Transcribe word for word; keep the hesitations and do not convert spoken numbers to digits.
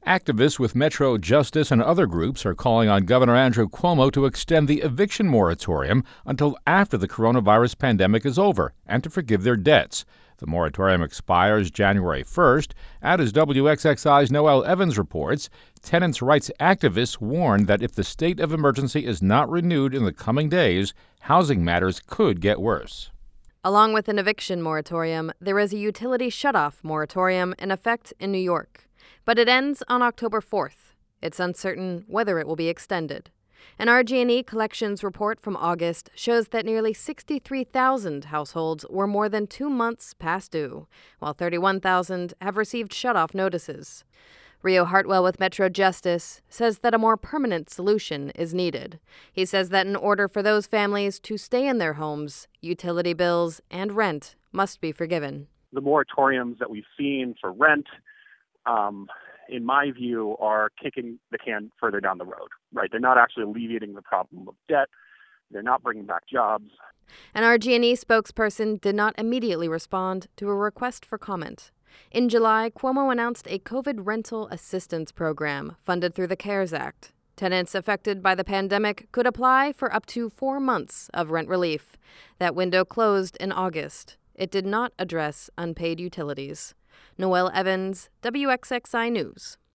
Activists with Metro Justice and other groups are calling on Governor Andrew Cuomo to extend the eviction moratorium until after the coronavirus pandemic is over and to forgive their debts. The moratorium expires January first, and as W X X I's Noelle Evans reports, tenants' rights activists warn that if the state of emergency is not renewed in the coming days, housing matters could get worse. Along with an eviction moratorium, there is a utility shutoff moratorium in effect in New York. But it ends on October fourth. It's uncertain whether it will be extended. An R G and E collections report from August shows that nearly sixty-three thousand households were more than two months past due, while thirty-one thousand have received shutoff notices. Rio Hartwell with Metro Justice says that a more permanent solution is needed. He says that in order for those families to stay in their homes, utility bills and rent must be forgiven. The moratoriums that we've seen for rent, um, in my view, are kicking the can further down the road, right? They're not actually alleviating the problem of debt. They're not bringing back jobs. An R G and E spokesperson did not immediately respond to a request for comment. In July, Cuomo announced a COVID rental assistance program funded through the CARES Act. Tenants affected by the pandemic could apply for up to four months of rent relief. That window closed in August. It did not address unpaid utilities. Noelle Evans, W X X I News.